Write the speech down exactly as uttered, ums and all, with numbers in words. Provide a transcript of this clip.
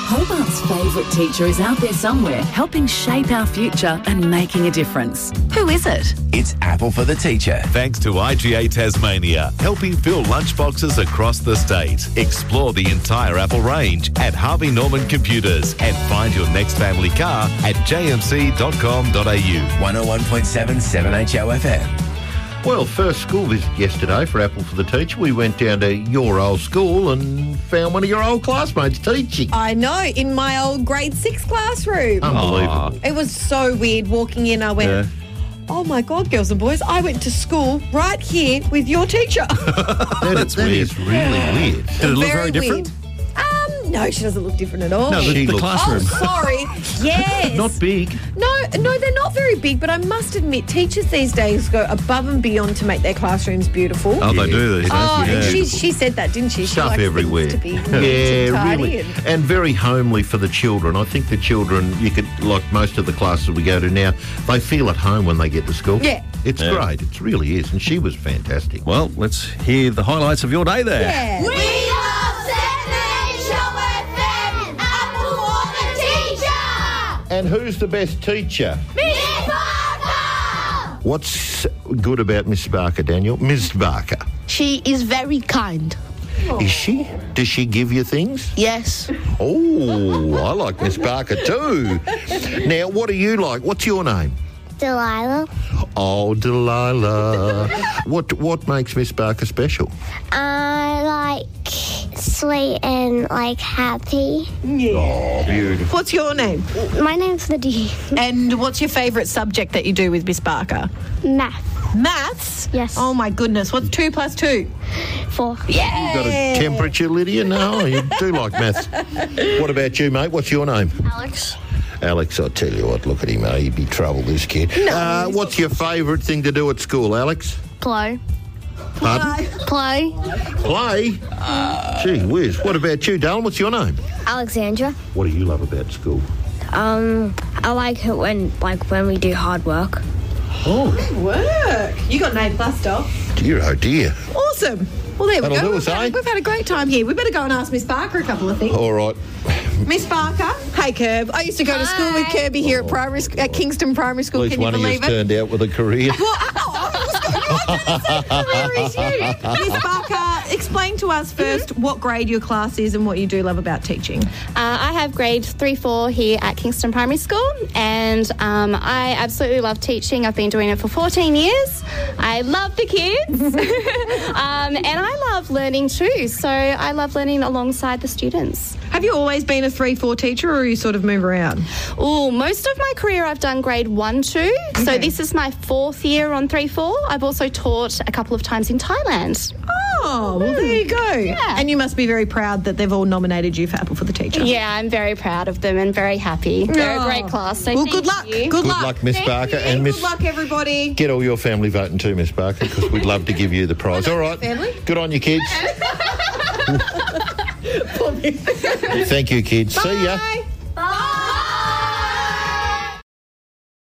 Hobart's favourite teacher is out there somewhere, helping shape our future and making a difference. Who is it? It's Apple for the Teacher. Thanks to I G A Tasmania, helping fill lunchboxes across the state. Explore the entire Apple range at Harvey Norman Computers and find your next family car at j m c dot com dot a u. one oh one point seven seven H O F M. Well, first school visit yesterday for Apple for the Teacher. We went down to your old school and found one of your old classmates teaching. I know, in my old grade six classroom. Unbelievable. It was so weird walking in. I went, Yeah. oh my God, girls and boys, I went to school right here with your teacher. That, That's that weird. is really weird. Did it look very different? weird. Um, no, she doesn't look different at all. No, the, She the looks- classroom. Oh, sorry. Yes. Not big. No, no, they're not very big, but I must admit, teachers these days go above and beyond to make their classrooms beautiful. Oh, they do. They do. Oh, yeah. and she she said that, didn't she? She Stuff likes everywhere. things to be neat Yeah, and tidy really. and- And very homely for the children. I think the children, you could, like most of the classes we go to now, they feel at home when they get to school. Yeah. It's Yeah. great. It really is. And she was fantastic. Well, let's hear the highlights of your day there. Yeah. We love seven H O F M, Apple for the Teacher! And who's the best teacher? Miss Barker! What's good about Miss Barker, Daniel? Miss Barker. She is very kind. Is she? Does she give you things? Yes. Oh, I like Miss Barker too. Now, what do you like? What's your name? Delilah. Oh, Delilah. what what makes Miss Barker special? I like sweet and like happy. Oh, beautiful. What's your name? My name's Lydia. And what's your favourite subject that you do with Miss Barker? Math. Maths? Yes. Oh my goodness. What's two plus two? Four. You got a temperature, Lydia? No, you do like maths. What about you, mate? What's your name? Alex. Alex, I tell you what, look at him, eh? He'd be trouble, this kid. uh, what's your favourite thing to do at school, Alex? Play. Pardon? Play. Play? Gee whiz. What about you, Darren? What's your name? Alexandra. What do you love about school? Um, I like it when, like, when we do hard work. Oh, Work. You got an A plus, doll. dear, oh dear. Awesome. Well, there we That'll go. do We've us, had, eh? we've had a great time here. We better go and ask Miss Barker a couple of things. All right. Miss Barker. Hey, Kerb. I used to go to school with Kirby here at primary sc- at Kingston Primary School. At least Can you one of you's believe it? turned out with a career. Well, oh, I was going, I didn't say career is you. Miss Barker, explain to us first what grade your class is and what you do love about teaching. Uh, I have grade three four here at Kingston Primary School, and um, I absolutely love teaching. I've been doing it for fourteen years. I love the kids, um, and I love learning too. So I love learning alongside the students. Have you always been a three four teacher, or you sort of move around? Oh, most of my career I've done grade one, two. So Okay. this is my fourth year on three four. I've also taught a couple of times in Thailand. Oh, well, there you go. Yeah. And you must be very proud that they've all nominated you for Apple for the Teacher. Yeah, I'm very proud of them and very happy. They're Oh. a great class. So Well, thank good luck. you. Good, Good luck. luck, Miss Thank Barker. you. And Miss- good luck, everybody. Get all your family voting too, Miss Barker, because we'd love to give you the prize. All right. Family? Good on you, kids. Thank you, kids. See ya. Bye.